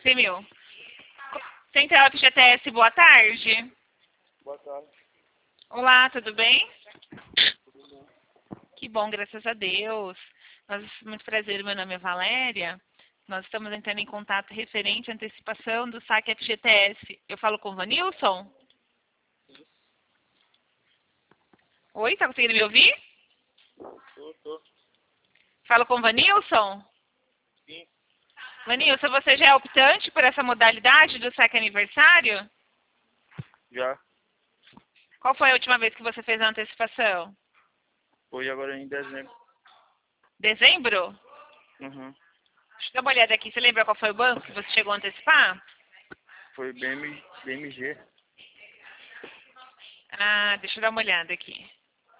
100 mil. Central FGTS, boa tarde. Boa tarde. Olá, tudo bem? Que bom, graças a Deus. Muito prazer, meu nome é Valéria. Nós estamos entrando em contato referente à antecipação do saque FGTS. Eu falo com o Vanilson? Oi, tá conseguindo me ouvir? Tô. Falo com o Vanilson? Sim. Vanilson, você já é optante por essa modalidade do saque aniversário? Já. Qual foi a última vez que você fez a antecipação? Foi agora em dezembro. Dezembro? Uhum. Deixa eu dar uma olhada aqui. Você lembra qual foi o banco que você chegou a antecipar? Foi BMG. Ah, deixa eu dar uma olhada aqui.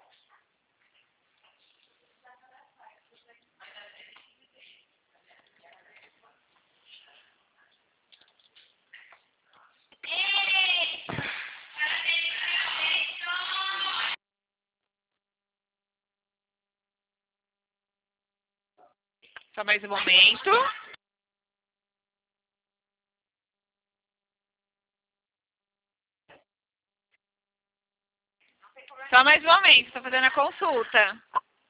Só mais um momento. Só mais um momento. Estou fazendo a consulta.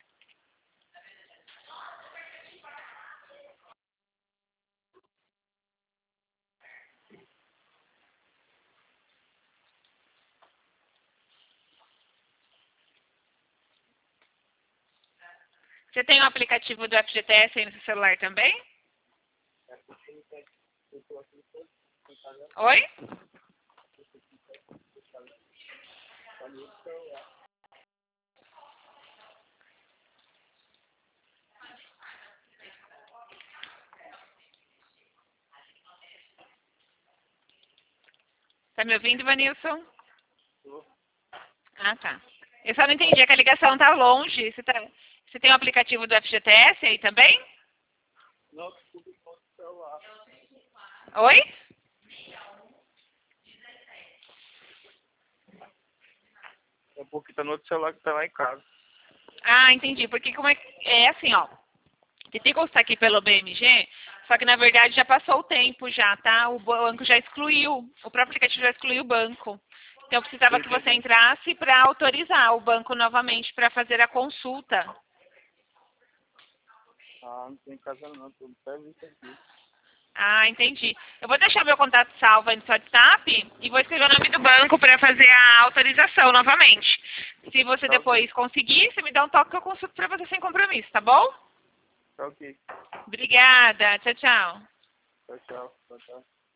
Você tem o aplicativo do FGTS aí no seu celular também? Oi? Tá me ouvindo, Vanilson? Ah, tá. Eu só não entendi, é que a ligação tá longe. Você tem o aplicativo do FGTS aí também? Não, desculpe, com o celular. Oi? É porque tá no outro celular que tá lá em casa. Ah, entendi. Porque como é assim, ó. Tentei constar aqui pelo BMG, só que na verdade já passou o tempo já, tá? O banco já excluiu, o próprio aplicativo já excluiu o banco. Então eu precisava que você entrasse para autorizar o banco novamente para fazer a consulta. Ah, não tem em casa não, tô no serviço aqui. Ah, entendi. Eu vou deixar meu contato salvo aí no seu WhatsApp e vou escrever o nome do banco para fazer a autorização novamente. Se você Tá ok. depois conseguir, você me dá um toque que eu consulto para você sem compromisso, tá bom? Tá ok. Obrigada. Tchau, tchau. Tchau, tchau. Boa tarde.